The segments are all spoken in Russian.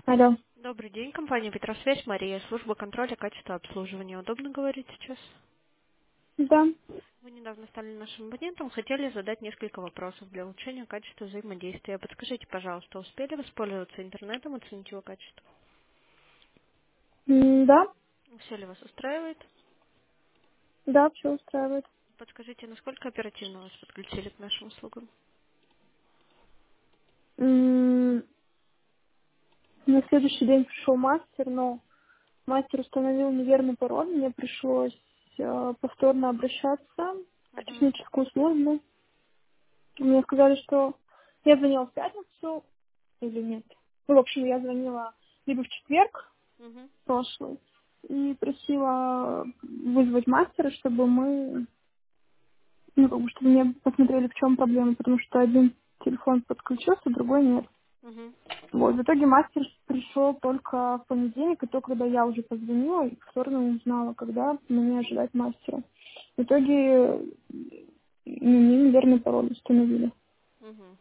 Алло. Добрый день, компания Петросвязь, Мария, служба контроля качества обслуживания. Удобно говорить сейчас? Да. Вы недавно стали нашим абонентом, хотели задать несколько вопросов для улучшения качества взаимодействия. Подскажите, пожалуйста, успели воспользоваться интернетом, оценить его качество? Да. Все ли вас устраивает? Да, все устраивает. Подскажите, насколько оперативно вас подключили к нашим услугам? М, На следующий день пришел мастер, но мастер установил неверный пароль. Мне пришлось повторно обращаться в Угу, техническую службу. Мне сказали, что я звонила в пятницу или нет. Ну, в общем, я звонила либо в четверг угу, прошлый и просила вызвать мастера, чтобы мы, ну, как бы, чтобы мне посмотрели, в чем проблема, потому что один телефон подключился, другой нет. угу, Вот, в итоге мастер пришел только в понедельник, и только когда я уже позвонила и повторно узнала, когда мне ожидать мастера. В итоге мне неверный пароль установили. угу.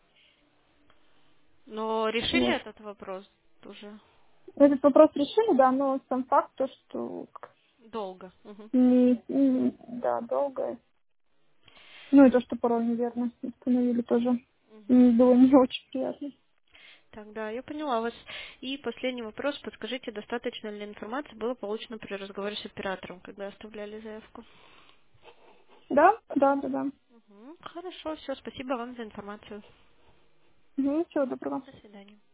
Но решили Вот. этот вопрос уже Этот вопрос решили, да, но сам факт то, что долго. Угу, да, долго. Ну и то, что пароль неверно установили, тоже угу. было не очень приятно. Так, да, я поняла вас. И последний вопрос. Подскажите, достаточно ли информации было получено при разговоре с оператором, когда оставляли заявку? Да, да, да, да. Мгм. Хорошо, все, спасибо вам за информацию. Ну, всего доброго. До свидания.